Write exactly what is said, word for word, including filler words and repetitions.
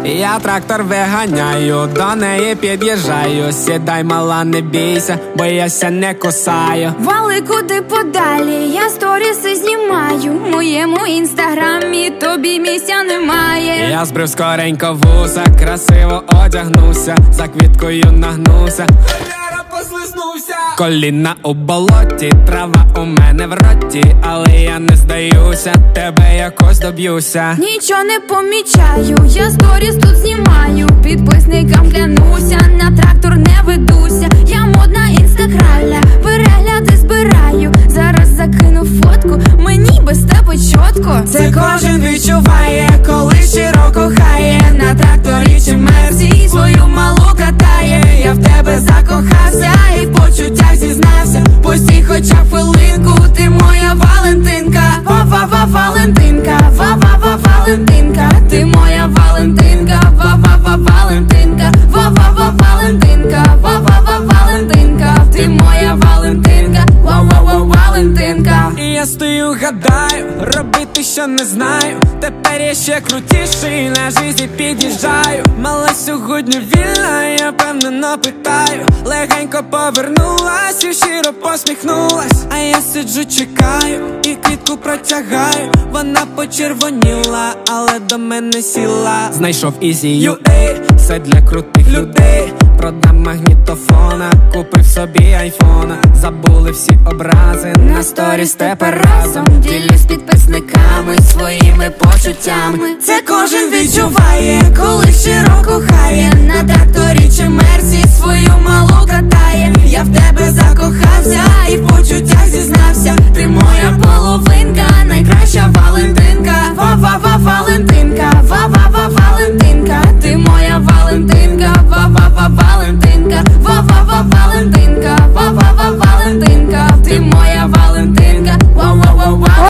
Я трактор виганяю, до неї під'їжджаю. Сідай, мала, не бійся, бо я ся не кусаю. Вали куди подалі, я сторіси знімаю. В моєму інстаграмі тобі місця немає. Я збрив скоренько вуса, красиво одягнувся, за квіткою нагнувся, послизнувся. Коліна у болоті, трава у мене в роті, але я не здаюся, тебе якось доб'юся. Нічого не помічаю, я сторіс тут знімаю. Підписникам клянуся, на трактор не ведуся. Я модна інстаграмля, перегляди збираю. Зараз закину фотку, мені без тебе чітко. Це кожен відчуває, коли щиро кохає. На тракторі чи мерсі свою малу катає. Я в тебе закохався і в почуттях зізнався. Постій хоча хвилинку, ти моя Валентинка. Ва-ва-ва-Валентинка, ва-ва-ва-Валентинка. Ти моя Валентинка, ва-ва-ва-Валентинка. Ва-ва-ва-Валентинка, ва-ва-ва-Валентинка. Ти моя Валентинка, ва-ва-ва-Валентинка. І я стою, гадаю, робити що не знаю. Тепер я ще крутіший, на житті під'їжджаю. Мала сьогодні вільна, я впевнено питаю. Легенько повернулась і щиро посміхнулась. А я сиджу, чекаю і квітку протягаю. Вона почервоніла, але до мене сіла. Знайшов Easy ю ей, все для крутих людей. Продам магнітофона, купив собі айфона. Забули всі образи, на сторіс тепер разом. Ділюсь з підписниками своїми почуттями. Це кожен відчуває, коли щиро кохає. На тракторі чи мерсі свої